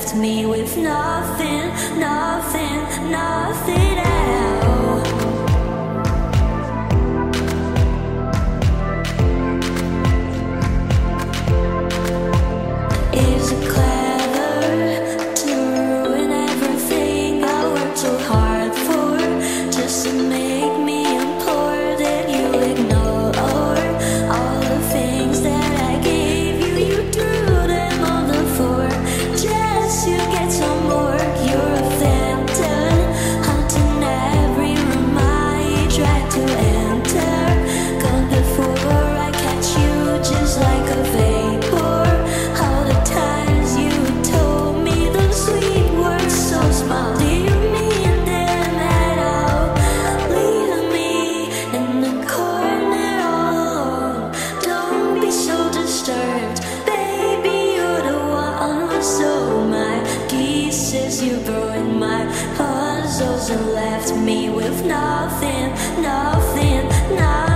left me with nothing, nothing, nothing else. Is it clever to ruin everything I worked so hard for, just to make me implore that you ignore all the things that I gave you? You threw them on the floor just to get some more. You're a phantom, haunting every room I try to enter. Gone before I catch you, just like a vapor. All the times you told me those sweet words so small, do you mean them at all? Leave me in the corner all alone. Don't be so disturbed, baby, you're the one who stole my pieces. You ruined my puzzles and left me with nothing, nothing, nothing.